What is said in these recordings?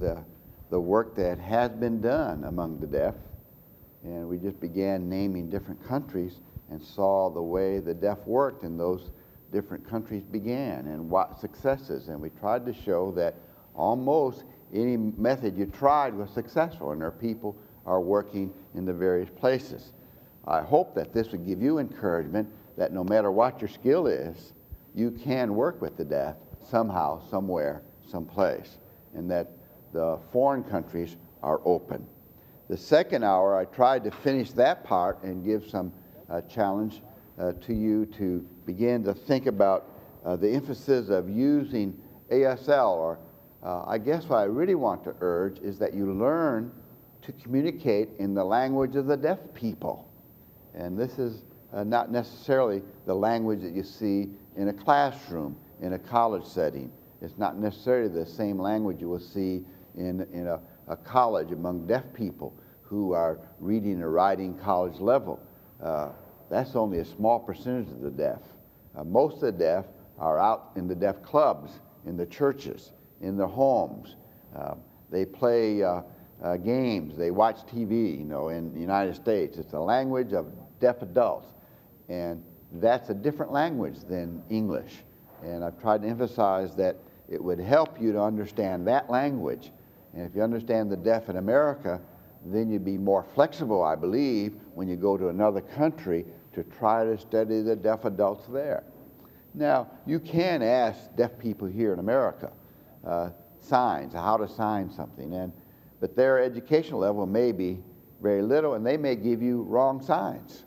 the work that has been done among the deaf. And we just began naming different countries and saw the way the deaf worked in those different countries began and what successes. And we tried to show that almost any method you tried was successful, and our people are working in the various places. I hope that this would give you encouragement that no matter what your skill is, you can work with the deaf somehow, somewhere, someplace, and that the foreign countries are open. The second hour, I tried to finish that part and give some challenge to you to begin to think about the emphasis of using ASL, or I guess what I really want to urge is that you learn to communicate in the language of the deaf people. And this is not necessarily the language that you see in a classroom, in a college setting. It's not necessarily the same language you will see in a college among deaf people who are reading or writing college level. That's only a small percentage of the deaf. Most of the deaf are out in the deaf clubs, in the churches, in their homes. They play games, they watch TV, in the United States. It's a language of deaf adults, and that's a different language than English. And I've tried to emphasize that it would help you to understand that language. And if you understand the deaf in America, then you'd be more flexible, I believe, when you go to another country to try to study the deaf adults there. Now, you can ask deaf people here in America signs, how to sign something, but their educational level may be very little, and they may give you wrong signs.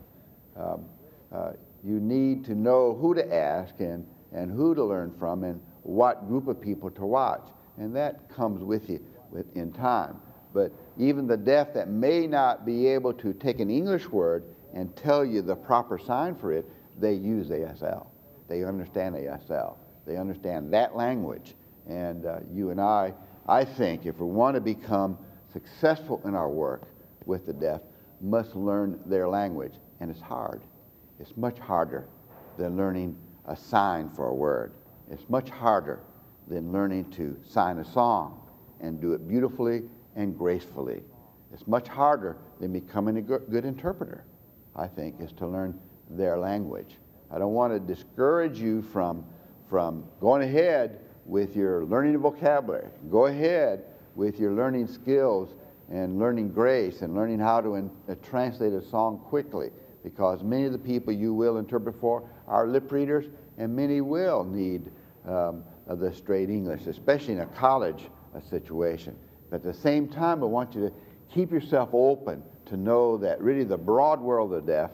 You need to know who to ask and who to learn from and what group of people to watch, and that comes with you in time. But even the deaf that may not be able to take an English word and tell you the proper sign for it, they use ASL. They understand ASL. They understand that language. And you and I think, if we want to become successful in our work with the deaf, must learn their language. And it's hard. It's much harder than learning a sign for a word. It's much harder than learning to sign a song and do it beautifully and gracefully. It's much harder than becoming a good interpreter, I think, is to learn their language. I don't want to discourage you from going ahead with your learning of vocabulary. Go ahead with your learning skills and learning grace and learning how to translate a song quickly, because many of the people you will interpret for are lip readers, and many will need the straight English, especially in a college situation. But at the same time, I want you to keep yourself open to know that really the broad world of the deaf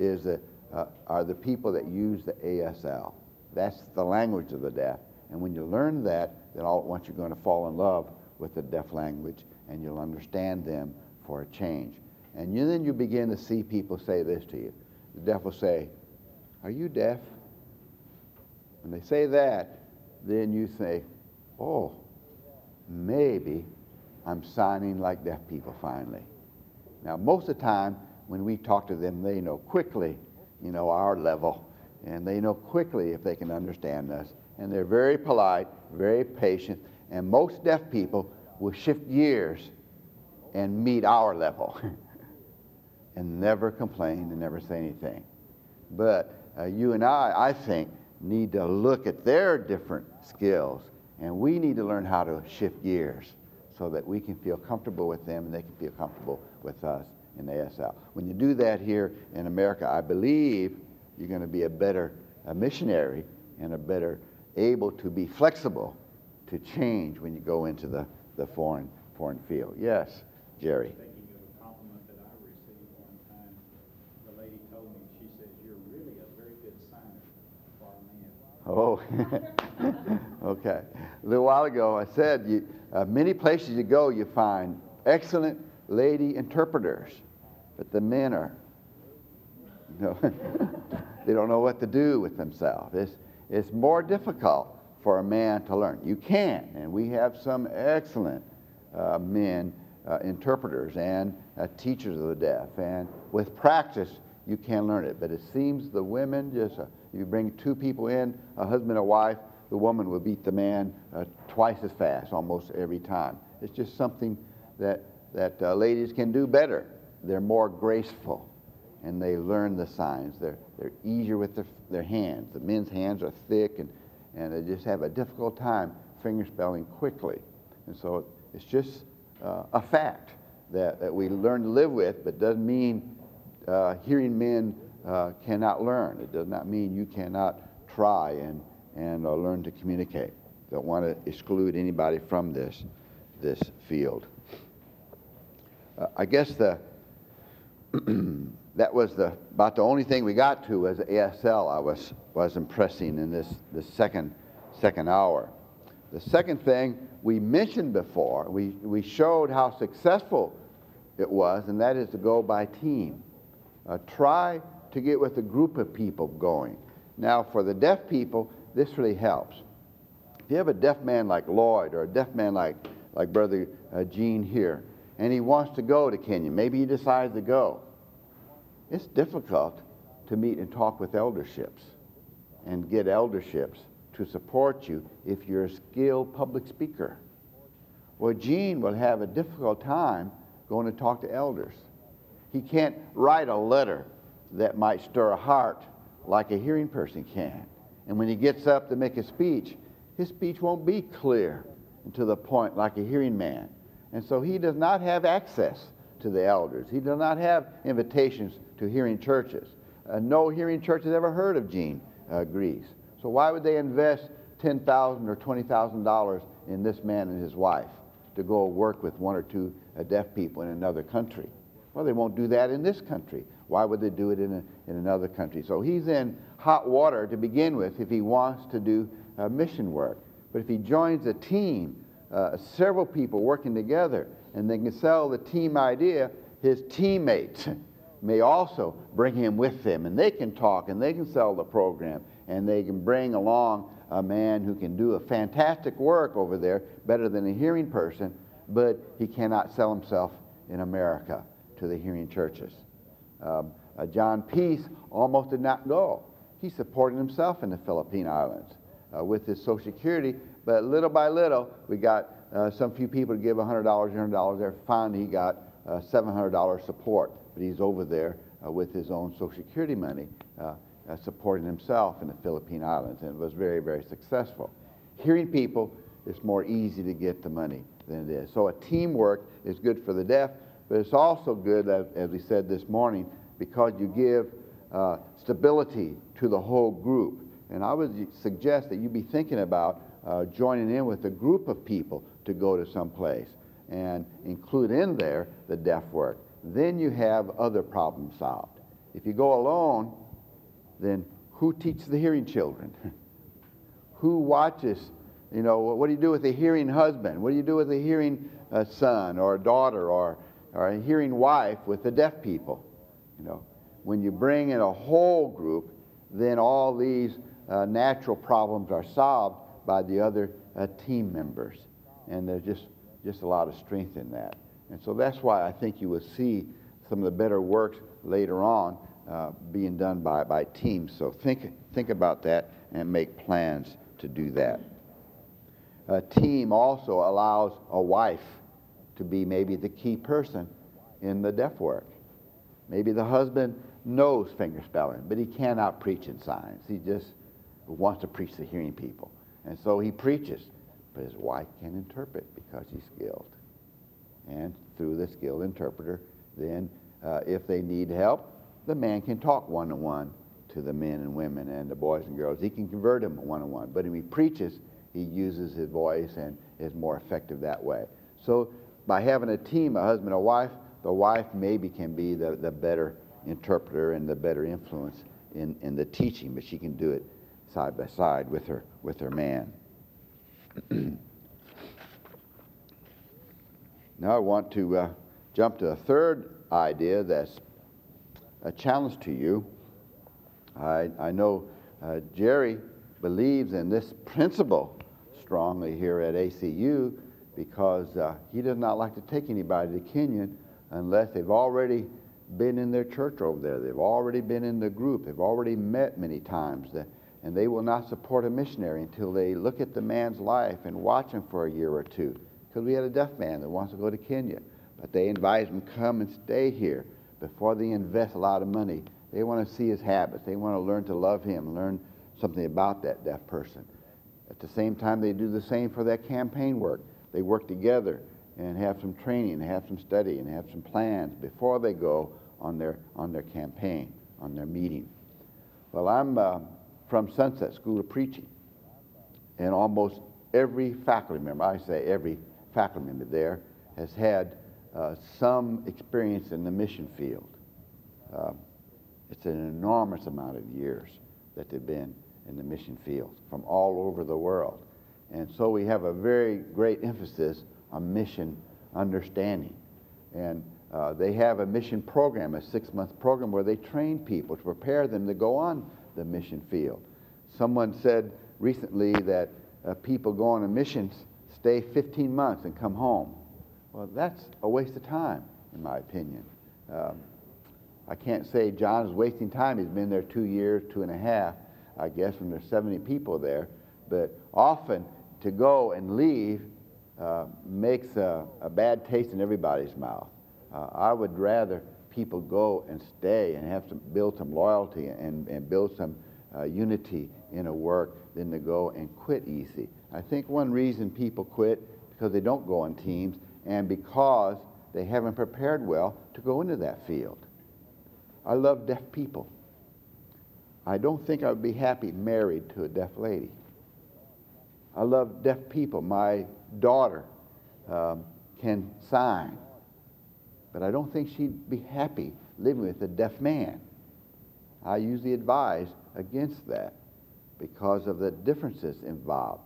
are the people that use the ASL. That's the language of the deaf. And when you learn that, then all at once you're going to fall in love with the deaf language, and you'll understand them for a change. And then you begin to see people say this to you. The deaf will say, "Are you deaf?" When they say that, then you say, "Oh, maybe I'm signing like deaf people finally." Now, most of the time when we talk to them, they know quickly, our level, and they know quickly if they can understand us. And they're very polite, very patient, and most deaf people will shift gears and meet our level and never complain and never say anything. But you and I think, need to look at their different skills, and we need to learn how to shift gears so that we can feel comfortable with them and they can feel comfortable with us in ASL. When you do that here in America, I believe you're going to be a better missionary and a better able to be flexible to change when you go into the foreign field. Yes, Jerry. Thinking of a compliment that I received one time, the lady told me, she says, "You're really a very good signer for a man." Oh, okay. A little while ago, I said, many places you go, you find excellent lady interpreters, but the men are, they don't know what to do with themselves. It's more difficult for a man to learn. You can, and we have some excellent men interpreters and teachers of the deaf, and with practice you can learn it. But it seems the women just, you bring two people in, a husband and a wife, the woman will beat the man twice as fast almost every time. It's just something that ladies can do better. They're more graceful, and they learn the signs. They're easier with their hands. The men's hands are thick, and they just have a difficult time fingerspelling quickly. And so it's just a fact that we learn to live with, but doesn't mean hearing men cannot learn. It does not mean you cannot try and learn to communicate. Don't want to exclude anybody from this field. I guess that was about the only thing we got to as ASL I was impressing in this second hour. The second thing we mentioned before, we showed how successful it was, and that is to go by team. Try to get with a group of people going. Now, for the deaf people, this really helps. If you have a deaf man like Lloyd, or a deaf man like Brother Gene here, and he wants to go to Kenya, maybe he decides to go, it's difficult to meet and talk with elderships and get elderships to support you if you're a skilled public speaker. Well, Gene will have a difficult time going to talk to elders. He can't write a letter that might stir a heart like a hearing person can. And when he gets up to make a speech, his speech won't be clear and to the point like a hearing man. And so he does not have access to the elders. He does not have invitations to hearing churches. No hearing church has ever heard of Gene Grease. So why would they invest $10,000 or $20,000 in this man and his wife to go work with one or two deaf people in another country? Well, they won't do that in this country. Why would they do it in another country? So he's in hot water to begin with if he wants to do mission work. But if he joins a team, several people working together, and they can sell the team idea, his teammates may also bring him with them, and they can talk, and they can sell the program, and they can bring along a man who can do a fantastic work over there, better than a hearing person, but he cannot sell himself in America to the hearing churches. John Peace almost did not go. He supported himself in the Philippine Islands with his Social Security, but little by little, we got some few people to give $100, $100 there. Finally, he got $700 support, but he's over there with his own Social Security money, supporting himself in the Philippine Islands, and it was very, very successful. Hearing people, it's more easy to get the money than it is. So a teamwork is good for the deaf, but it's also good, as we said this morning, because you give stability to the whole group. And I would suggest that you be thinking about joining in with a group of people to go to some place and include in there the deaf work. Then you have other problems solved. If you go alone, then who teaches the hearing children? Who watches? You know, what do you do with a hearing husband? What do you do with a hearing son or a daughter or a hearing wife with the deaf people? You know, when you bring in a whole group, then all these natural problems are solved by the other team members, and there's just a lot of strength in that. And so that's why I think you will see some of the better works later on being done by teams. So think about that and make plans to do that. A team also allows a wife to be maybe the key person in the deaf work. Maybe the husband knows fingerspelling, but he cannot preach in signs. He just wants to preach to hearing people. And so he preaches, but his wife can interpret because she's skilled. And through the skilled interpreter, then if they need help, the man can talk one-on-one to the men and women and the boys and girls. He can convert them one-on-one. But when he preaches, he uses his voice and is more effective that way. So by having a team, a husband, a wife, the wife maybe can be the better interpreter and the better influence in the teaching, but she can do it side by side with her man. Now I want to jump to a third idea that's a challenge to you. I know Jerry believes in this principle strongly here at ACU because he does not like to take anybody to Kenya unless they've already been in their church over there. They've already been in the group. They've already met many times. and they will not support a missionary until they look at the man's life and watch him for a year or two. Because we had a deaf man that wants to go to Kenya, but they invite him to come and stay here. Before they invest a lot of money, they want to see his habits. They want to learn to love him, learn something about that deaf person. At the same time, they do the same for their campaign work. They work together and have some training, have some study, and have some plans before they go on their campaign, on their meeting. Well, I'm from Sunset School of Preaching, and almost every faculty member, I say every faculty member there, has had some experience in the mission field. It's an enormous amount of years that they've been in the mission field from all over the world. And so we have a very great emphasis on mission understanding. And they have a mission program, a 6-month program, where they train people to prepare them to go on the mission field. Someone said recently that people go on a mission, stay 15 months and come home. Well, that's a waste of time, in my opinion. I can't say John is wasting time. He's been there 2 years, 2.5, I guess, when there's 70 people there. But often to go and leave makes a bad taste in everybody's mouth. I would rather people go and stay and have some build some loyalty and build some unity in a work than to go and quit easy. I think one reason people quit because they don't go on teams and because they haven't prepared well to go into that field. I love deaf people. I don't think I would be happy married to a deaf lady. I love deaf people. My daughter can sign, but I don't think she'd be happy living with a deaf man. I usually advise against that because of the differences involved.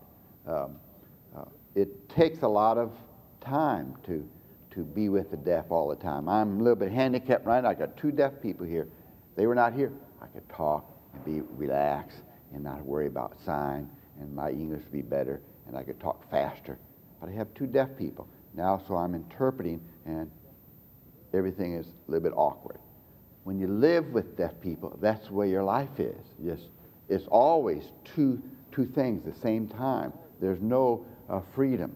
It takes a lot of time to be with the deaf all the time. I'm a little bit handicapped right now. I got 2 deaf people here. If they were not here, I could talk and be relaxed and not worry about sign, and my English would be better, and I could talk faster. But I have 2 deaf people now, so I'm interpreting, and everything is a little bit awkward. When you live with deaf people, that's where your life is. It's always two things at the same time. There's no freedom.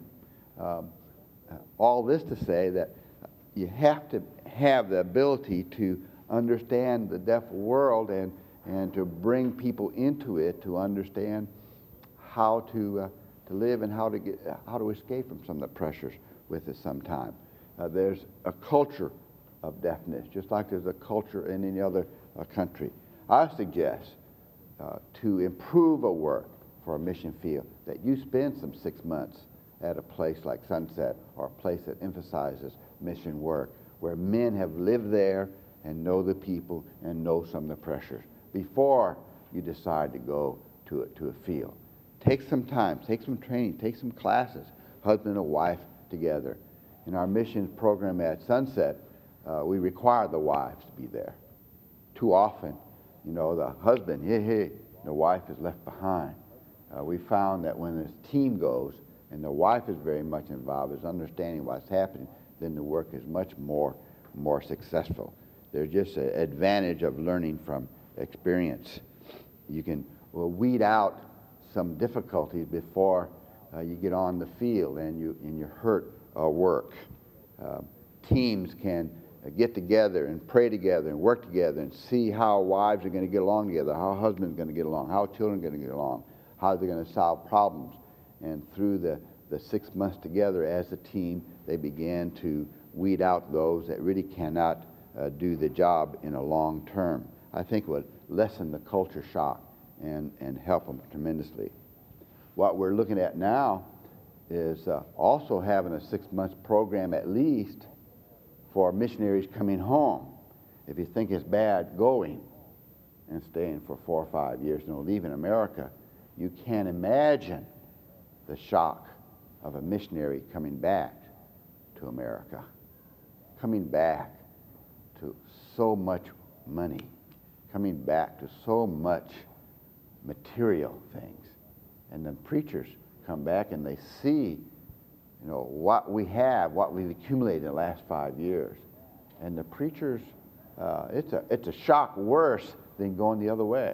All this to say that you have to have the ability to understand the deaf world and to bring people into it to understand how to live and how to escape from some of the pressures with it sometime. There's a culture of deafness, just like there's a culture in any other country. I suggest to improve a work for a mission field that you spend some 6 months at a place like Sunset or a place that emphasizes mission work, where men have lived there and know the people and know some of the pressures before you decide to go to a field. Take some time, take some training, take some classes, husband and wife together. In our mission program at Sunset, we require the wives to be there. Too often, the husband, the wife is left behind. We found that when this team goes and the wife is very much involved, is understanding what's happening, then the work is much more successful. There's just an advantage of learning from experience. You can weed out some difficulties before you get on the field and you hurt work. Teams can get together and pray together and work together and see how wives are going to get along together, how husbands are going to get along, how children are going to get along, how they're going to solve problems. And through the 6 months together as a team, they began to weed out those that really cannot do the job in a long term. I think it would lessen the culture shock and help them tremendously. What we're looking at now is also having a 6-month program at least for missionaries coming home. If you think it's bad going and staying for 4 or 5 years, leaving America, you can't imagine the shock of a missionary coming back to America, coming back to so much money, coming back to so much material things. And then preachers come back and they see, what we have, what we've accumulated in the last 5 years. And the preachers, it's a shock worse than going the other way.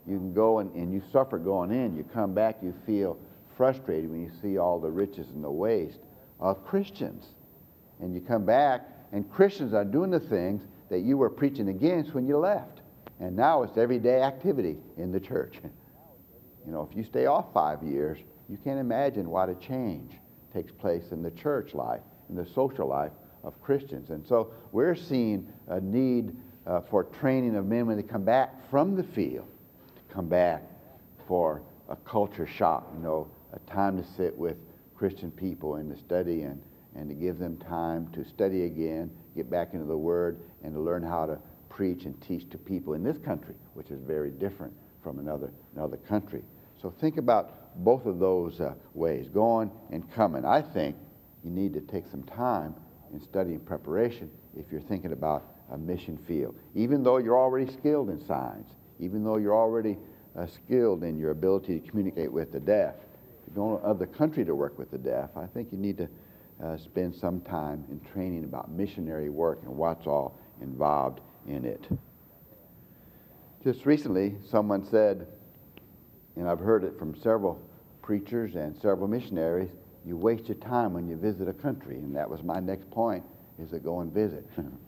You can go and you suffer going in. You come back, you feel frustrated when you see all the riches and the waste of Christians. And you come back, and Christians are doing the things that you were preaching against when you left. And now it's everyday activity in the church. You know, if you stay off 5 years, you can't imagine what a change takes place in the church life, in the social life of Christians. And so we're seeing a need for training of men when they come back from the field, to come back for a culture shock, you know, a time to sit with Christian people and to study and to give them time to study again, get back into the Word, and to learn how to preach and teach to people in this country, which is very different from another country. So think about both of those ways, going and coming. I think you need to take some time in study and preparation if you're thinking about a mission field. Even though you're already skilled in signs, even though you're already skilled in your ability to communicate with the deaf, if you're going to other country to work with the deaf, I think you need to spend some time in training about missionary work and what's all involved in it. Just recently, someone said, and I've heard it from several preachers and several missionaries, you waste your time when you visit a country. And that was my next point, is to go and visit.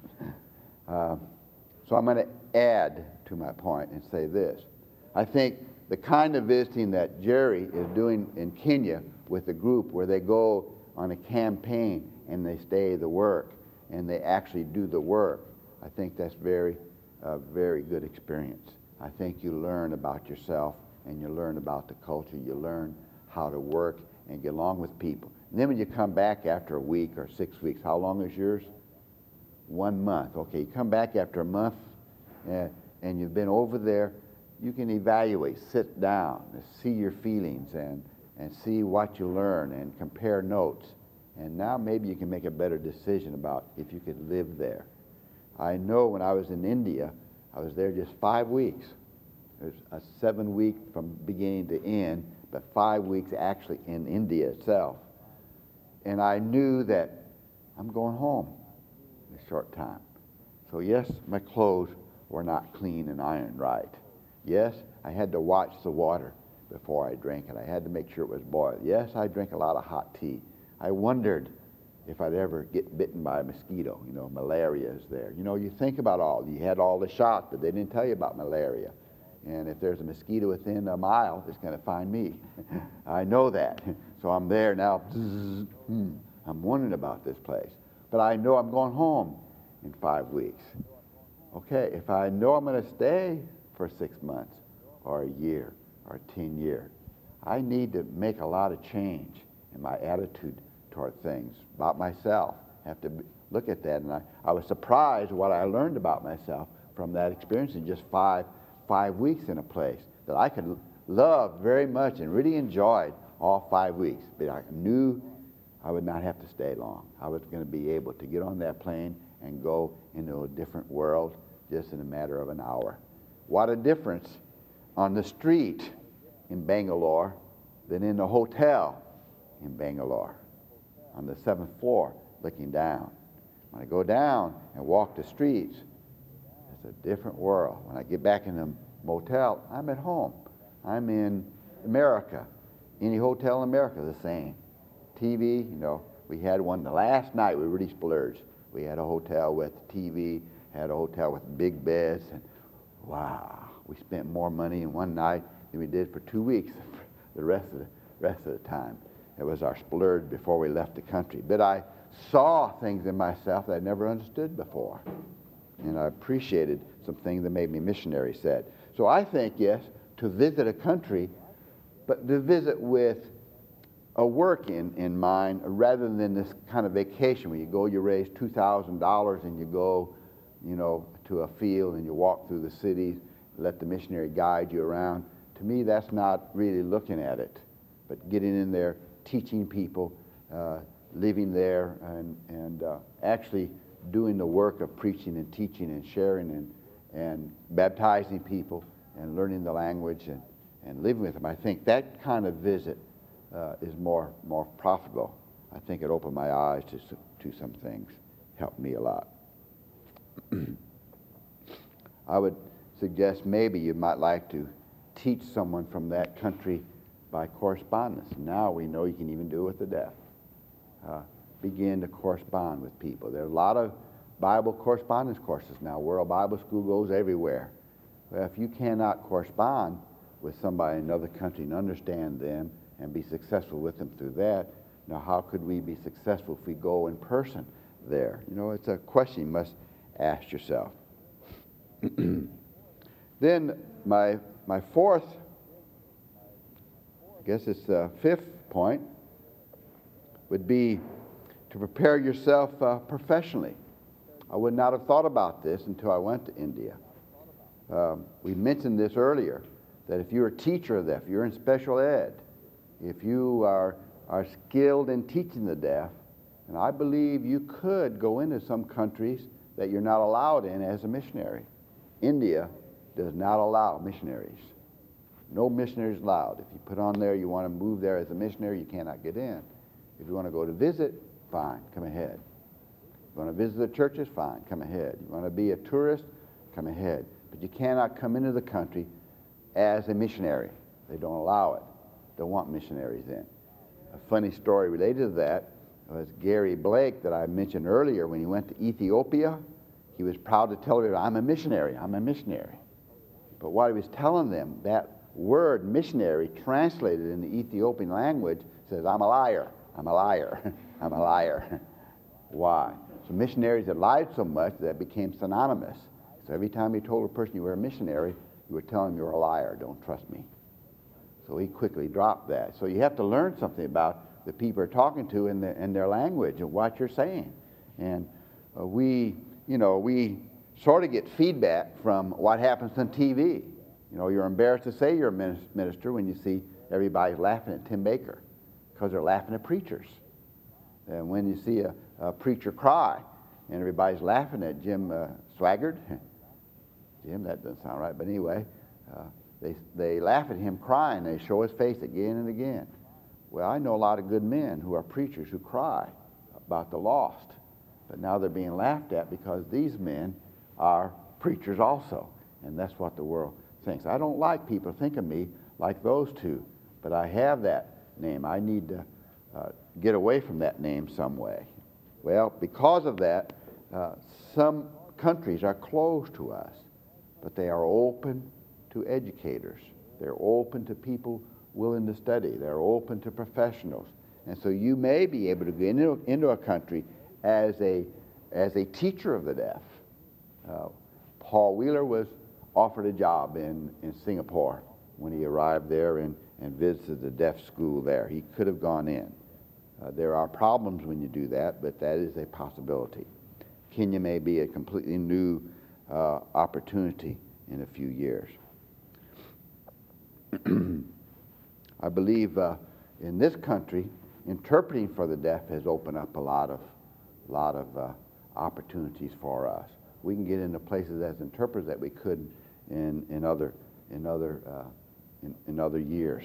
So I'm going to add to my point and say this. I think the kind of visiting that Jerry is doing in Kenya with a group where they go on a campaign and they stay the work and they actually do the work, I think that's very good experience. I think you learn about yourself and you learn about the culture. You learn how to work and get along with people. And then when you come back after a week or 6 weeks, how long is yours? 1 month. Okay, you come back after a month and you've been over there, you can evaluate, sit down, see your feelings and see what you learn and compare notes. And now maybe you can make a better decision about if you could live there. I know when I was in India, I was there just 5 weeks. It was a 7-week from beginning to end, but 5 weeks actually in India itself. And I knew that I'm going home in a short time. So yes, my clothes were not clean and ironed right. Yes, I had to watch the water before I drank it. I had to make sure it was boiled. Yes, I drank a lot of hot tea. I wondered if I'd ever get bitten by a mosquito. You know, malaria is there. You know, you think about all. You had all the shots, but they didn't tell you about malaria. And if there's a mosquito within a mile, it's going to find me. I know that. So I'm there now. I'm wondering about this place. But I know I'm going home in 5 weeks. Okay, if I know I'm going to stay for 6 months or a year or 10 years, I need to make a lot of change in my attitude toward things, about myself. I have to look at that. And I was surprised what I learned about myself from that experience in just five weeks in a place that I could love very much and really enjoyed all 5 weeks. But I knew I would not have to stay long. I was going to be able to get on that plane and go into a different world just in a matter of an hour. What a difference on the street in Bangalore than in the hotel in Bangalore on the 7th floor looking down. When I go down and walk the streets, it's a different world. When I get back in the motel, I'm at home. I'm in America. Any hotel in America, the same. TV, you know, we had one the last night we really splurged. We had a hotel with TV, had a hotel with big beds, and wow, we spent more money in one night than we did for 2 weeks the rest of the time. It was our splurge before we left the country. But I saw things in myself that I never understood before. And I appreciated some things that made me missionary said. So I think, yes, to visit a country, but to visit with a work in mind rather than this kind of vacation where you go, you raise $2,000 and you go, you know, to a field and you walk through the cities, let the missionary guide you around. To me, that's not really looking at it, but getting in there, teaching people, living there, and actually doing the work of preaching and teaching and sharing and baptizing people and learning the language and living with them. I think that kind of visit is more profitable. I think it opened my eyes to some things, helped me a lot. I would suggest maybe you might like to teach someone from that country by correspondence. Now we know you can even do it with the deaf. Begin to correspond with people. There are a lot of Bible correspondence courses now. World Bible School goes everywhere. Well, if you cannot correspond with somebody in another country and understand them and be successful with them through that, now how could we be successful if we go in person there? You know, it's a question you must ask yourself. Then my fourth, I guess it's the fifth point, would be to prepare yourself professionally. I would not have thought about this until I went to India. We mentioned this earlier, that if you're a teacher of deaf, you're in special ed, if you are skilled in teaching the deaf, and I believe you could go into some countries that you're not allowed in as a missionary. India does not allow missionaries. No missionaries allowed. If you put on there you want to move there as a missionary, you cannot get in. If you want to go to visit, fine, come ahead. If you want to visit the churches, fine, come ahead. You want to be a tourist, come ahead. But you cannot come into the country as a missionary. They don't allow it. Don't want missionaries in. A funny story related to that was Gary Blake that I mentioned earlier. When he went to Ethiopia, he was proud to tell everybody, I'm a missionary, I'm a missionary. But what he was telling them, that word missionary translated in the Ethiopian language says, I'm a liar, I'm a liar, I'm a liar. Why? So missionaries had lied so much that it became synonymous. So every time you told a person you were a missionary, you were telling them you're a liar, don't trust me. So he quickly dropped that. So you have to learn something about the people you're talking to and their language and what you're saying. And we sort of get feedback from what happens on TV. You know, you're embarrassed to say you're a minister when you see everybody laughing at Tim Baker because they're laughing at preachers. And when you see a preacher cry and everybody's laughing at Jim Swaggart, Jim, that doesn't sound right, but anyway, they laugh at him crying. They show his face again and again. Well, I know a lot of good men who are preachers who cry about the lost, but now they're being laughed at because these men are preachers also, and that's what the world thinks. I don't like people to think of me like those two, but I have that name. I need to get away from that name some way. Well, because of that, some countries are closed to us, but they are open to educators. They're open to people willing to study. They're open to professionals. And so you may be able to get into a country as a teacher of the deaf. Paul Wheeler was offered a job in Singapore when he arrived there and visited the deaf school there. He could have gone in. There are problems when you do that, but that is a possibility. Kenya may be a completely new opportunity in a few years. I believe in this country, interpreting for the deaf has opened up a lot of opportunities for us. We can get into places as interpreters that we couldn't in other years.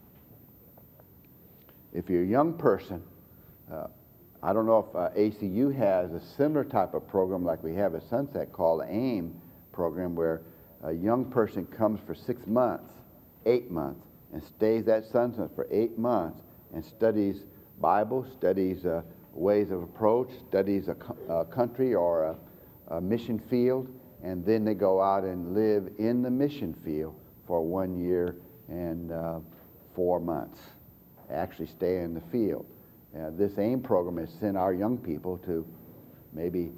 If you're a young person, I don't know if ACU has a similar type of program like we have at Sunset called the AIM program, where a young person comes for 6 months, 8 months, and stays at Sunset for 8 months and studies Bible, studies ways of approach, studies a country or a mission field, and then they go out and live in the mission field for 1 year and 4 months. Actually stay in the field. This AIM program has sent our young people to maybe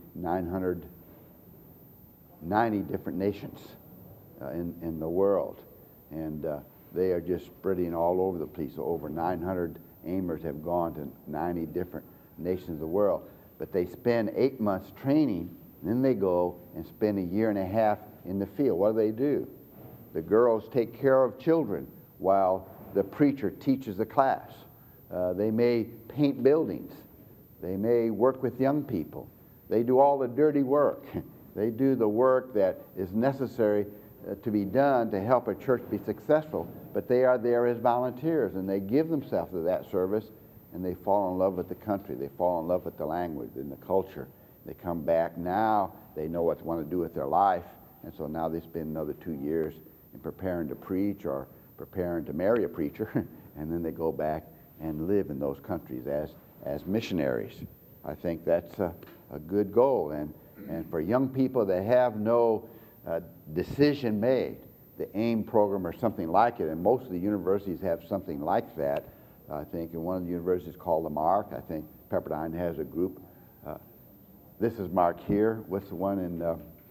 990 different nations in the world. And they are just spreading all over the place. So over 900 AIMers have gone to 90 different nations of the world. But they spend 8 months training, and then they go and spend a year and a half in the field. What do? The girls take care of children while the preacher teaches the class. They may paint buildings. They may work with young people. They do all the dirty work. They do the work that is necessary to be done to help a church be successful, but they are there as volunteers, and they give themselves to that service, and they fall in love with the country. They fall in love with the language and the culture. They come back now. They know what they want to do with their life, and so now they spend another 2 years and preparing to preach or preparing to marry a preacher, and then they go back and live in those countries as missionaries. I think that's a good goal. And for young people that have no decision made, the AIM program or something like it, and most of the universities have something like that. I think in one of the universities called the Mark, I think Pepperdine has a group. This is Mark here. What's the one in,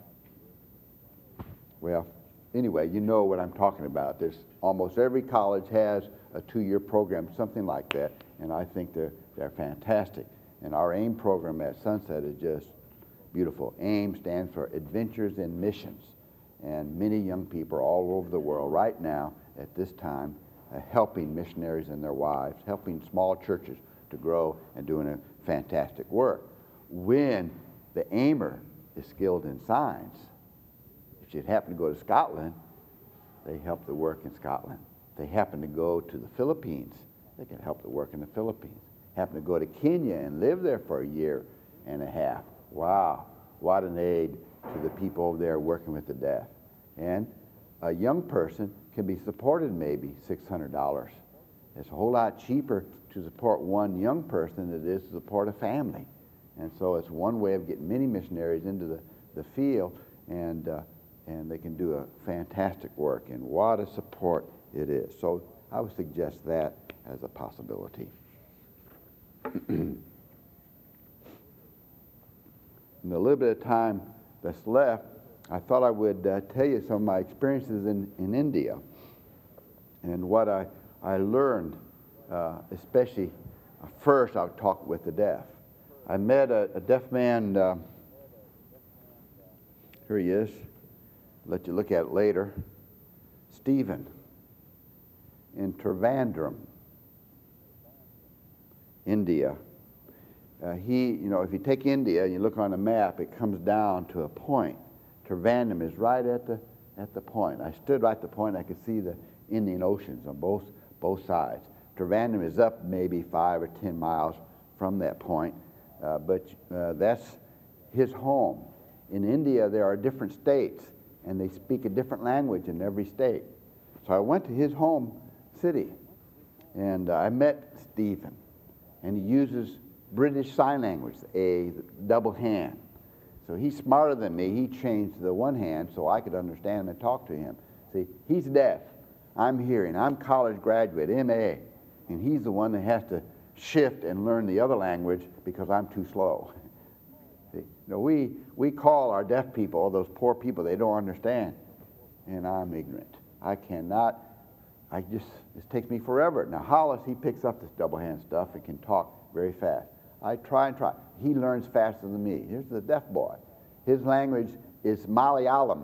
well, anyway, you know what I'm talking about. There's almost every college has a 2-year program, something like that, and I think they're fantastic. And our AIM program at Sunset is just beautiful. AIM stands for Adventures in Missions, and many young people all over the world right now at this time helping missionaries and their wives, helping small churches to grow and doing a fantastic work. When the aimer is skilled in signs, if she'd happen to go to Scotland, they help the work in Scotland. If they happen to go to the Philippines, they can help the work in the Philippines. Happen to go to Kenya and live there for a year and a half. Wow, what an aid to the people over there working with the deaf. And a young person can be supported maybe $600. It's a whole lot cheaper to support one young person than it is to support a family. And so it's one way of getting many missionaries into the field, and they can do a fantastic work, and what a support it is. So I would suggest that as a possibility. In the little bit of time that's left, I thought I would tell you some of my experiences in India and what I learned, especially first I'll talk with the deaf. I met a deaf man, here he is, let you look at it later, Stephen, in Trivandrum, India. If you take India and you look on a map, it comes down to a point. Trivandrum is right at the point. I stood right at the point. I could see the Indian Oceans on both sides. Trivandrum is up maybe 5 or 10 miles from that point, but that's his home. In India, there are different states, and they speak a different language in every state. So I went to his home city, and I met Stephen, and he uses British Sign Language, a double hand. So he's smarter than me. He changed the one hand so I could understand him and talk to him. See, he's deaf. I'm hearing. I'm college graduate, MA, and he's the one that has to shift and learn the other language because I'm too slow. See, we call our deaf people, those poor people, they don't understand, and I'm ignorant. I cannot. This takes me forever. Now Hollis, he picks up this double hand stuff and can talk very fast. I try and try. He learns faster than me. Here's the deaf boy. His language is Malayalam,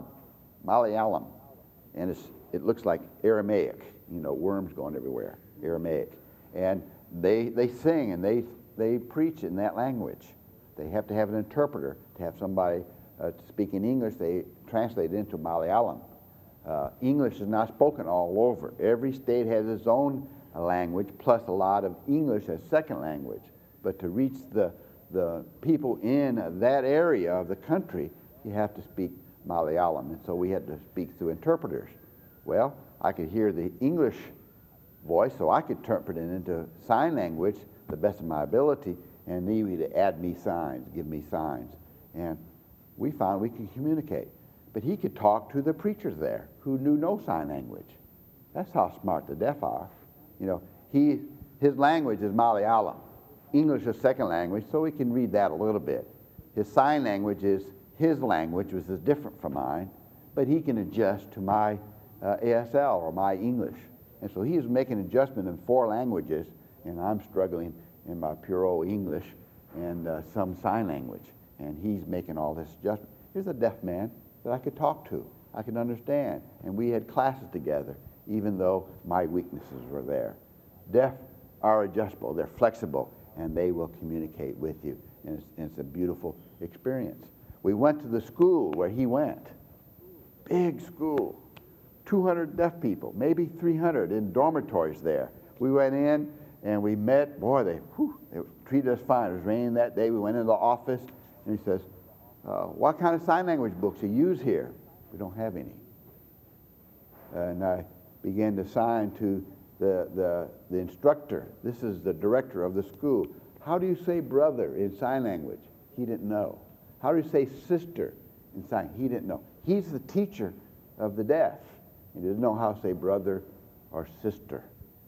and it looks like Aramaic. Worms going everywhere. Aramaic, and they sing and they preach in that language. They have to have an interpreter to have somebody speaking English. They translate it into Malayalam. English is not spoken all over. Every state has its own language, plus a lot of English as second language. But to reach the people in that area of the country, you have to speak Malayalam. And so we had to speak through interpreters. Well, I could hear the English voice, so I could interpret it into sign language the best of my ability, and he would add me signs, give me signs. And we found we could communicate. But he could talk to the preachers there who knew no sign language. That's how smart the deaf are. His language is Malayalam. English is second language, so he can read that a little bit. His sign language is his language, which is different from mine, but he can adjust to my ASL or my English. And so he is making an adjustment in 4 languages, and I'm struggling in my pure old English and some sign language. And he's making all this adjustment. Here's a deaf man that I could talk to, I could understand, and we had classes together, even though my weaknesses were there. Deaf are adjustable, they're flexible, and they will communicate with you, and it's a beautiful experience. We went to the school where he went, big school, 200 deaf people, maybe 300 in dormitories there. We went in and we met, boy, they treated us fine. It was raining that day. We went into the office, and he says, what kind of sign language books you use here? We don't have any. and I began to sign to the instructor. This is the director of the school. How do you say brother in sign language? He didn't know. How do you say sister in sign? He didn't know. He's the teacher of the deaf. He didn't know how to say brother or sister.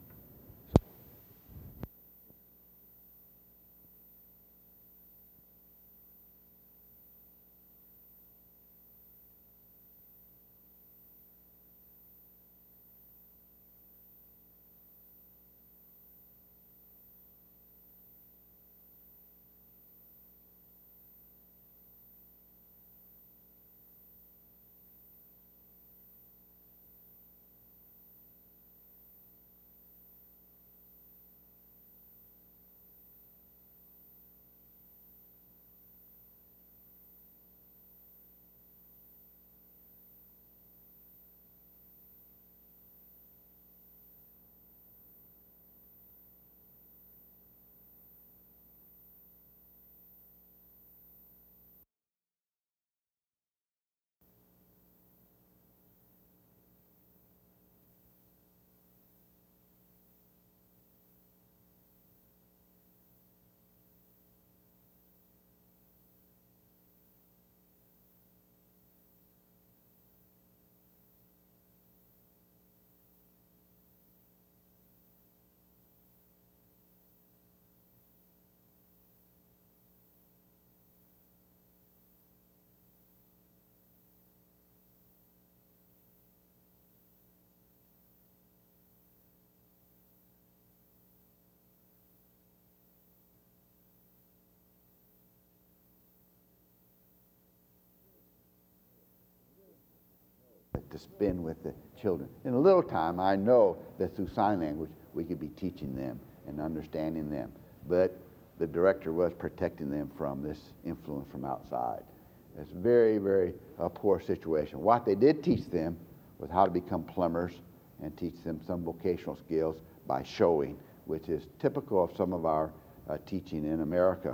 To spend with the children. In a little time, I know that through sign language, we could be teaching them and understanding them. But the director was protecting them from this influence from outside. It's very, very poor situation. What they did teach them was how to become plumbers and teach them some vocational skills by showing, which is typical of some of our teaching in America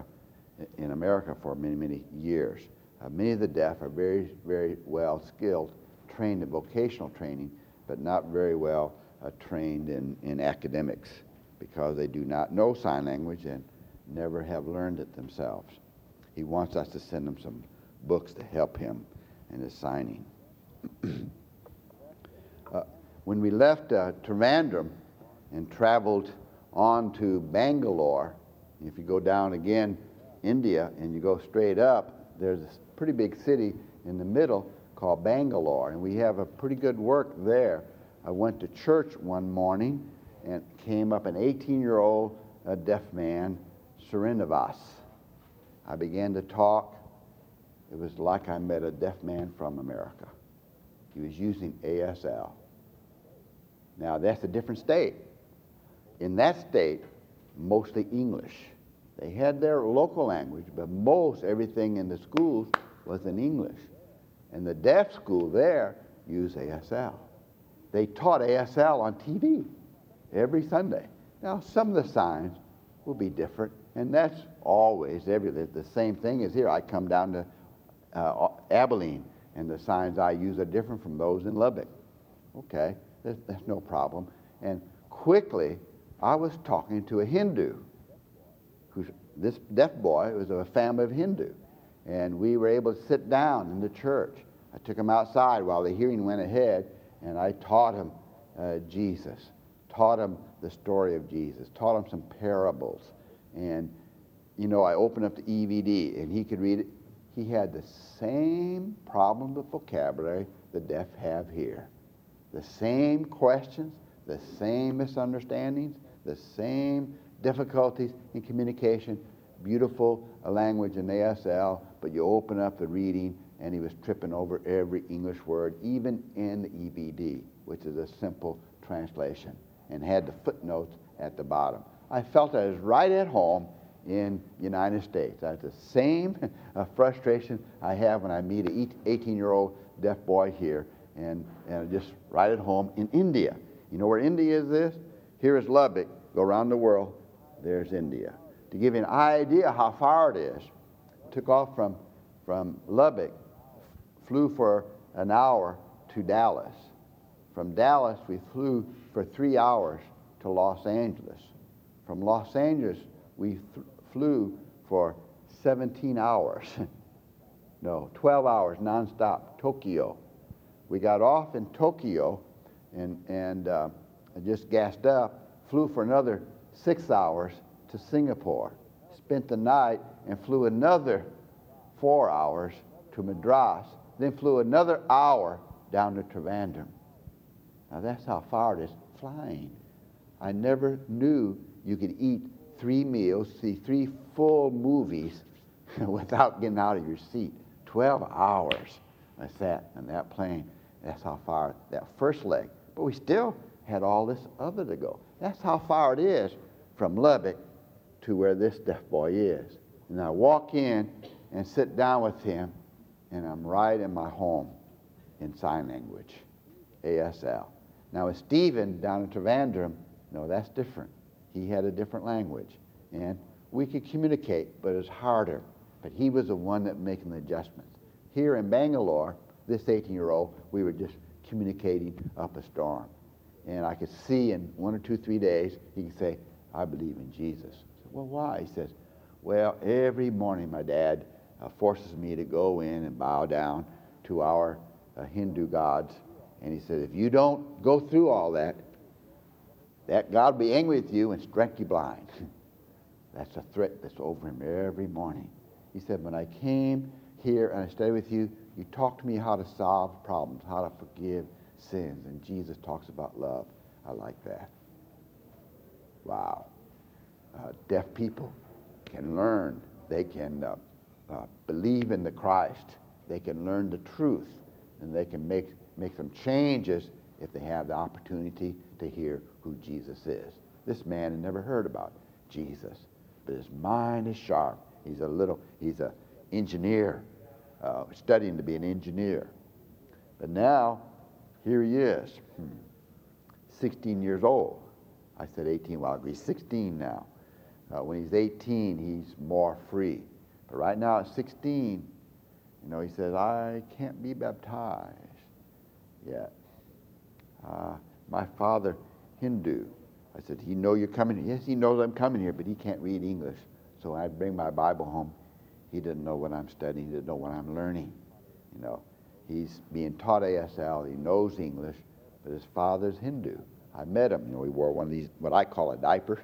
for many, many years. Many of the deaf are very, very well skilled, trained in vocational training, but not very well trained in academics because they do not know sign language and never have learned it themselves. He wants us to send him some books to help him in his signing. When we left Trivandrum and traveled on to Bangalore, if you go down again, India, and you go straight up, there's a pretty big city in the middle called Bangalore, and we have a pretty good work there. I went to church one morning and came up an 18-year-old deaf man, Srinivas. I began to talk. It was like I met a deaf man from America. He was using ASL. Now, that's a different state. In that state, mostly English. They had their local language, but most everything in the schools was in English. And the deaf school there used ASL. They taught ASL on TV every Sunday. Now, some of the signs will be different, and that's always everything. The same thing is here. I come down to Abilene, and the signs I use are different from those in Lubbock. Okay, that's no problem. And quickly, I was talking to a Hindu. This deaf boy was of a family of Hindu. And we were able to sit down in the church. I took him outside while the hearing went ahead, and I taught him Jesus, taught him the story of Jesus, taught him some parables. And, you know, I opened up the EVD, and he could read it. He had the same problem with vocabulary the deaf have here. The same questions, the same misunderstandings, the same difficulties in communication. Beautiful language in ASL, but you open up the reading and he was tripping over every English word, even in the EVD, which is a simple translation, and had the footnotes at the bottom. I felt I was right at home in the United States. That's the same frustration I have when I meet an 18-year-old deaf boy here, and just right at home in India. You know where India is this? Here is Lubbock. Go around the world, there's India. To give you an idea how far it is, took off from Lubbock, flew for an hour to Dallas, From Dallas, we flew for 3 hours to Los Angeles. From Los Angeles, we flew for 17 hours. No, 12 hours nonstop, Tokyo. We got off in Tokyo and just gassed up, flew for another 6 hours to Singapore, spent the night and flew another 4 hours to Madras, then flew another hour down to Trivandrum. Now that's how far it is flying. I never knew you could eat 3 meals, see 3 full movies without getting out of your seat. 12 hours I sat in that plane. That's how far that first leg. But we still had all this other to go. That's how far it is from Lubbock to where this deaf boy is. And I walk in and sit down with him, and I'm right in my home in sign language, ASL. Now with Stephen down in Trivandrum, no, that's different. He had a different language. And we could communicate, but it was harder. But he was the one that making the adjustments. Here in Bangalore, this 18-year-old, we were just communicating up a storm. And I could see in 1 or 2, 3 days, he could say, I believe in Jesus. I said, well, why? He says, well, every morning my dad forces me to go in and bow down to our Hindu gods. And he said, if you don't go through all that, that God will be angry with you and strike you blind. That's a threat that's over him every morning. He said, when I came here and I stayed with you, you talked to me how to solve problems, how to forgive sins. And Jesus talks about love. I like that. Wow. Deaf people can learn. They can believe in the Christ. They can learn the truth. And they can make some changes if they have the opportunity to hear who Jesus is. This man had never heard about Jesus, but his mind is sharp. He's an engineer, studying to be an engineer. But now, here he is, 16 years old. I said 18 while ago. He's 16 now. When he's 18, he's more free. But right now at 16, he says, I can't be baptized yet. My father, Hindu. I said, he know you're coming here? Yes, he knows I'm coming here, but he can't read English. So I bring my Bible home. He didn't know what I'm studying. He didn't know what I'm learning. He's being taught ASL. He knows English, but his father's Hindu. I met him. He wore one of these, what I call a diaper.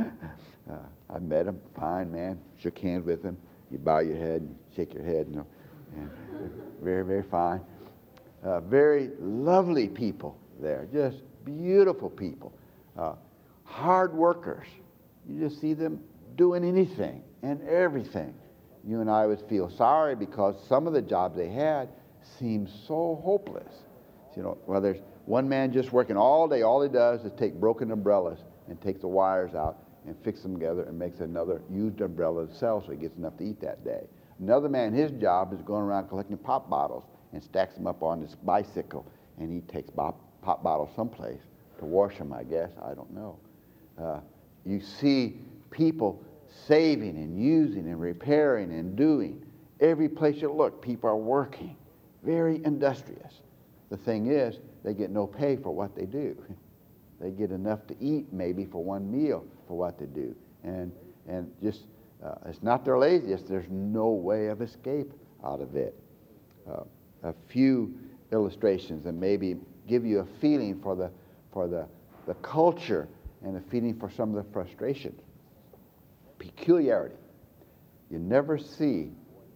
I met him. Fine man. Shook hands with him. You bow your head and shake your head. And very, very fine. Very lovely people there. Just beautiful people. Hard workers. You just see them doing anything and everything. You and I would feel sorry because some of the jobs they had seemed so hopeless. Well, there's one man just working all day. All he does is take broken umbrellas and take the wires out and fix them together and makes another used umbrella to sell so he gets enough to eat that day. Another man, his job is going around collecting pop bottles and stacks them up on his bicycle, and he takes pop bottles someplace to wash them, I guess. I don't know. You see people saving and using and repairing and doing. Every place you look, people are working. Very industrious. The thing is, they get no pay for what they do. They get enough to eat maybe for one meal for what they do. And just, it's not their laziness. There's no way of escape out of it. A few illustrations and maybe give you a feeling for the culture and a feeling for some of the frustration. Peculiarity. You never see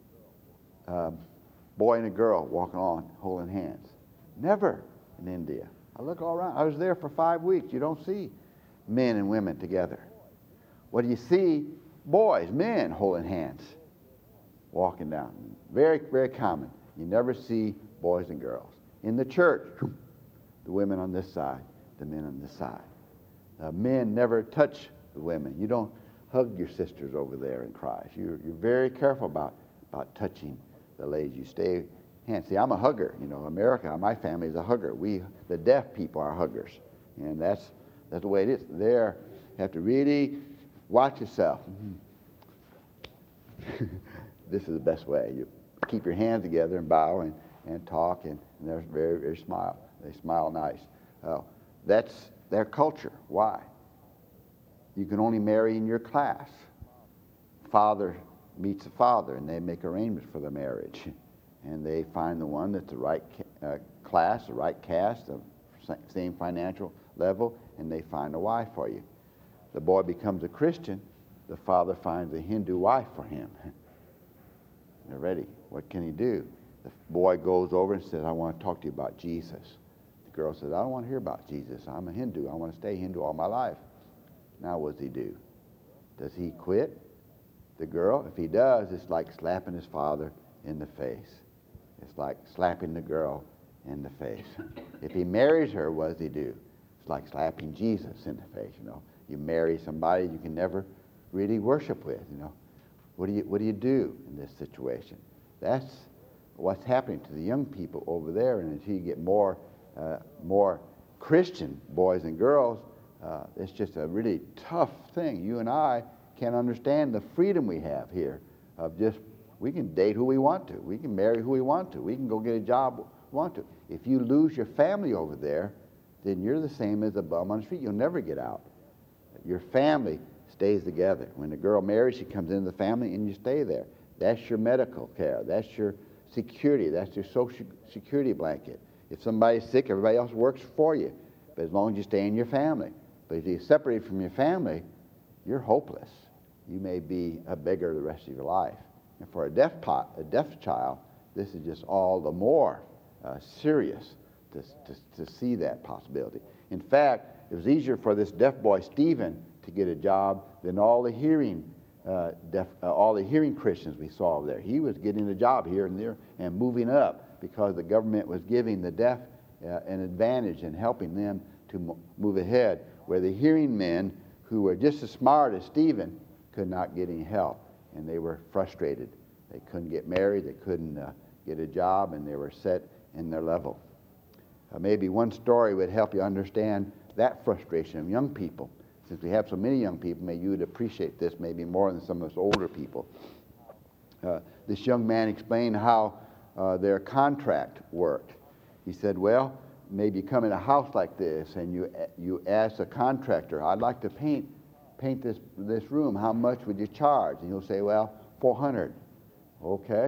a boy and a girl walking on holding hands. Never in India. I look all around. I was there for 5 weeks. You don't see men and women together. What do you see? Boys, men holding hands, walking down. Very, very common. You never see boys and girls. In the church, the women on this side, the men on this side. Men never touch the women. You don't hug your sisters over there in Christ. You're very careful about touching the ladies. You stay hands. See, I'm a hugger. America, my family is a hugger. The deaf people are huggers. And that's the way it is. You have to really watch yourself. This is the best way. You keep your hands together and bow and talk, and they're very, very smile. They smile nice. That's their culture. Why? You can only marry in your class. Father meets a father, and they make arrangements for the marriage. And they find the one that's the right class, the right caste, the same financial level, and they find a wife for you. The boy becomes a Christian, the father finds a Hindu wife for him. They're ready. What can he do? The boy goes over and says, I want to talk to you about Jesus. The girl says, I don't want to hear about Jesus. I'm a Hindu. I want to stay Hindu all my life. Now what does he do? Does he quit the girl? If he does, it's like slapping his father in the face. It's like slapping the girl in the face. If he marries her, what does he do? It's like slapping Jesus in the face, you know. You marry somebody you can never really worship with, you know. What do you do in this situation? That's what's happening to the young people over there. And as you get more Christian boys and girls, it's just a really tough thing. You and I can't understand the freedom we have here of just, we can date who we want to. We can marry who we want to. We can go get a job we want to. If you lose your family over there, then you're the same as a bum on the street. You'll never get out. Your family stays together. When a girl marries, she comes into the family and you stay there. That's your medical care. That's your security. That's your social security blanket. If somebody's sick, everybody else works for you. But as long as you stay in your family. But if you separate from your family, you're hopeless. You may be a beggar the rest of your life. And for a deaf child, this is just all the more serious to see that possibility. In fact, it was easier for this deaf boy, Stephen, to get a job than all the hearing Christians we saw over there. He was getting a job here and there and moving up because the government was giving the deaf an advantage and helping them to move ahead, where the hearing men, who were just as smart as Stephen, could not get any help, and they were frustrated. They couldn't get married, they couldn't get a job, and they were set in their level. Maybe one story would help you understand that frustration of young people. Since we have so many young people, maybe you would appreciate this maybe more than some of us older people. This young man explained how their contract worked. He said, well, maybe you come in a house like this and you ask a contractor, I'd like to paint this room. How much would you charge? And he'll say, well, $400. Okay,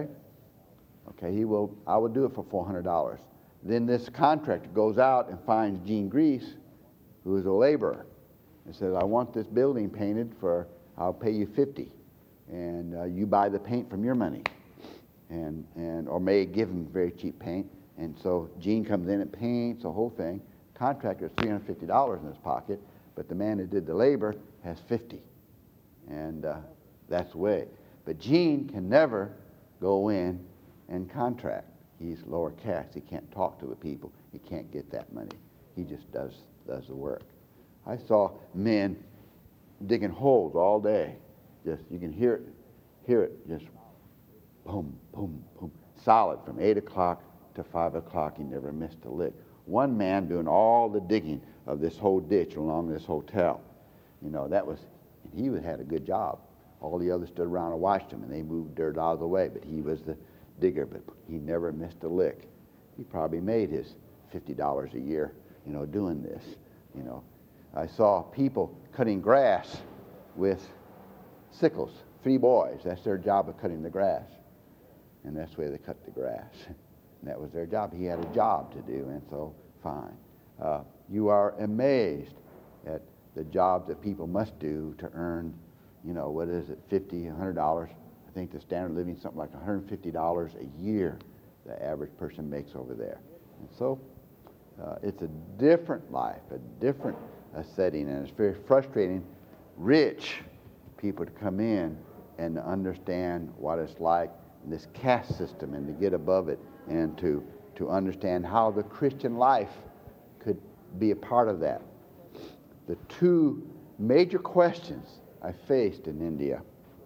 I will do it for $400. Then this contractor goes out and finds Gene Grease, who is a laborer, and says, I want this building painted I'll pay you $50, and you buy the paint from your money, or may give him very cheap paint. And so Gene comes in and paints the whole thing. Contractor has $350 in his pocket, but the man who did the labor has $50, and that's the way. But Gene can never go in and contract. He's lower caste. He can't talk to the people. He can't get that money. He just does the work. I saw men digging holes all day. Just, you can hear it, just boom, boom, boom, solid from 8 o'clock to 5 o'clock. He never missed a lick. One man doing all the digging of this whole ditch along this hotel. You know, he had a good job. All the others stood around and watched him, and they moved dirt out of the way, but he was the digger, but he never missed a lick. He probably made his $50 a year, you know, doing this, you know. I saw people cutting grass with sickles. 3 boys, that's their job of cutting the grass. And that's the way they cut the grass. And that was their job. He had a job to do, and so fine. You are amazed at the jobs that people must do to earn, you know, what is it, $50, $100? I think the standard of living is something like $150 a year the average person makes over there. And so it's a different life, a different setting, and it's very frustrating, rich people to come in and to understand what it's like in this caste system and to get above it and to understand how the Christian life could be a part of that. The 2 major questions I faced in India: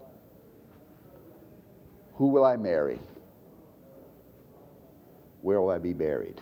who will I marry? Where will I be buried?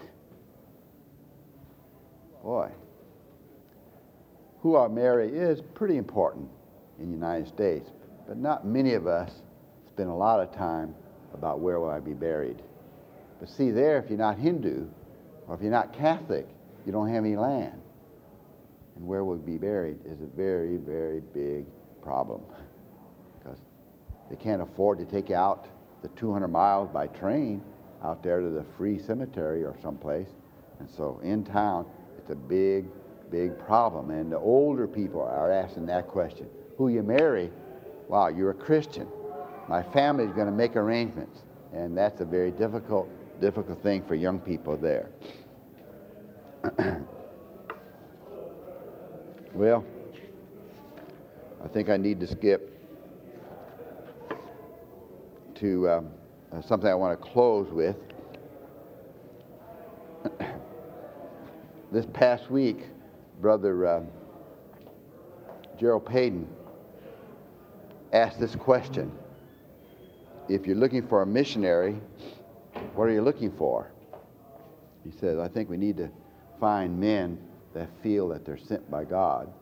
Boy, who I marry is pretty important in the United States, but not many of us spend a lot of time about where will I be buried. But see there, if you're not Hindu, or if you're not Catholic, you don't have any land. And where we'll be buried is a very, very big problem, because they can't afford to take out the 200 miles by train out there to the free cemetery or someplace. And so in town, it's a big, big problem. And the older people are asking that question. Who you marry? Wow, you're a Christian. My family's going to make arrangements. And that's a very difficult thing for young people there. Well, I think I need to skip to something I want to close with. This past week, Brother Gerald Payton asked this question. If you're looking for a missionary, what are you looking for? He says, I think we need to find men that feel that they're sent by God.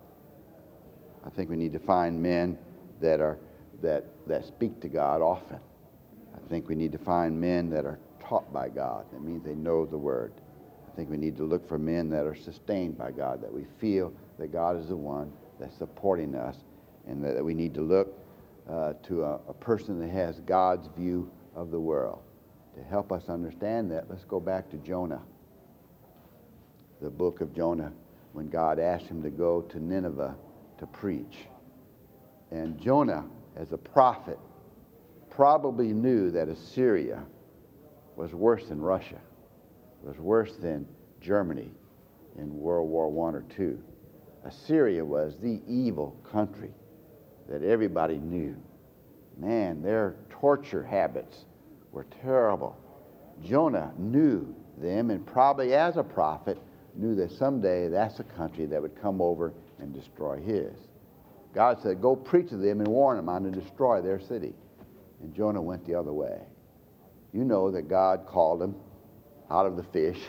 I think we need to find men that speak to God often. I think we need to find men that are taught by God. That means they know the Word. I think we need to look for men that are sustained by God, that we feel that God is the one that's supporting us, and that we need to look to a person that has God's view of the world. To help us understand that, let's go back to Jonah, the book of Jonah, when God asked him to go to Nineveh to preach. And Jonah, as a prophet, probably knew that Assyria was worse than Russia, was worse than Germany in World War I or II. Assyria was the evil country that everybody knew. Man, their torture habits were terrible. Jonah knew them, and probably as a prophet knew that someday that's a country that would come over and destroy his. God said, go preach to them and warn them on to destroy their city. And Jonah went the other way. You know that God called him out of the fish,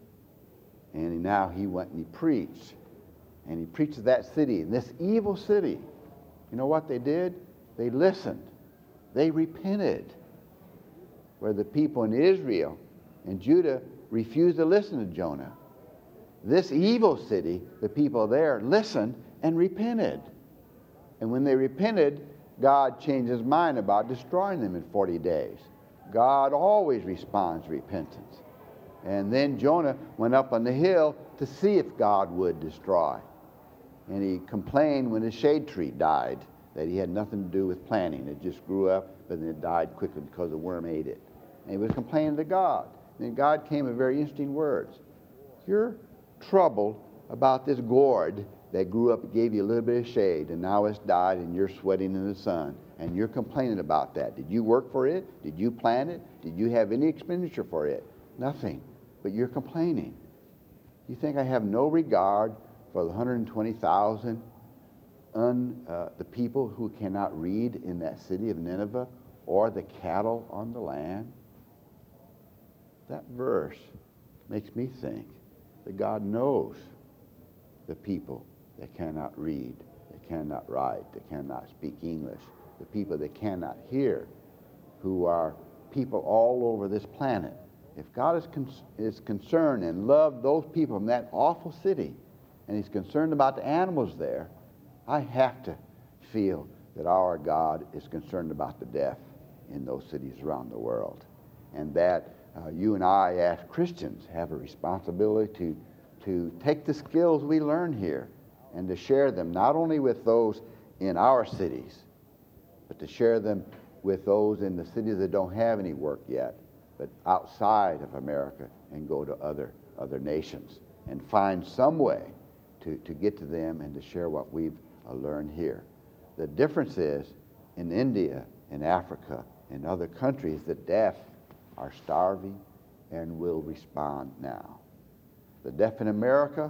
and now he went and he preached. And he preached to that city, and this evil city. You know what they did? They listened. They repented. Where the people in Israel and Judah refused to listen to Jonah. This evil city, the people there listened and repented. And when they repented, God changed his mind about destroying them in 40 days. God always responds to repentance. And then Jonah went up on the hill to see if God would destroy. And he complained when his shade tree died that he had nothing to do with planting. It just grew up, but then it died quickly because a worm ate it. And he was complaining to God. And then God came with very interesting words. You're troubled about this gourd that grew up and gave you a little bit of shade, and now it's died and you're sweating in the sun, and you're complaining about that. Did you work for it? Did you plant it? Did you have any expenditure for it? Nothing. But you're complaining. You think I have no regard for the 120,000 the people who cannot read in that city of Nineveh, or the cattle on the land? That verse makes me think that God knows the people that cannot read, that cannot write, that cannot speak English, the people that cannot hear, who are people all over this planet. If God is concerned and loved those people from that awful city, and he's concerned about the animals there, I have to feel that our God is concerned about the deaf in those cities around the world. And that you and I, as Christians, have a responsibility to take the skills we learn here and to share them not only with those in our cities, but to share them with those in the cities that don't have any work yet, but outside of America, and go to other nations and find some way to get to them and to share what we've learned here. The difference is, in India, in Africa, in other countries, the deaf are starving and will respond now. The deaf in America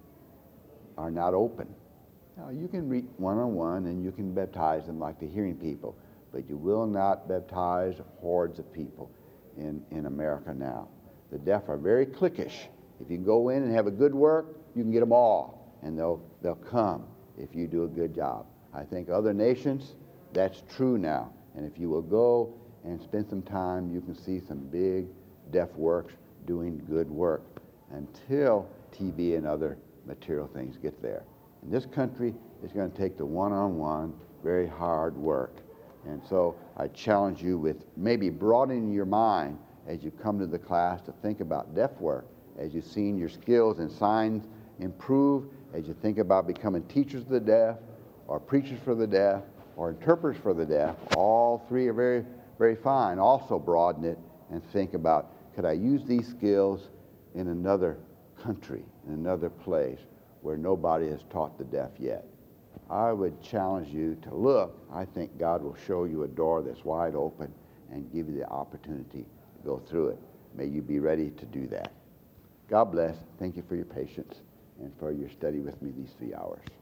are not open. Now, you can read one-on-one and you can baptize them like the hearing people, but you will not baptize hordes of people in America now. The deaf are very cliquish. If you go in and have a good work, you can get them all, and they'll come if you do a good job. I think other nations, that's true now. And if you will go and spend some time, you can see some big deaf works doing good work. Until TV and other material things get there. In this country, it's going to take the one-on-one, very hard work. And so I challenge you with maybe broadening your mind as you come to the class to think about deaf work, as you've seen your skills and signs improve, as you think about becoming teachers of the deaf, or preachers for the deaf, or interpreters for the deaf. All three are very, very fine. Also broaden it and think about, could I use these skills in another country, in another place where nobody has taught the deaf yet? I would challenge you to look. I think God will show you a door that's wide open and give you the opportunity to go through it. May you be ready to do that. God bless. Thank you for your patience and for your study with me these 3 hours.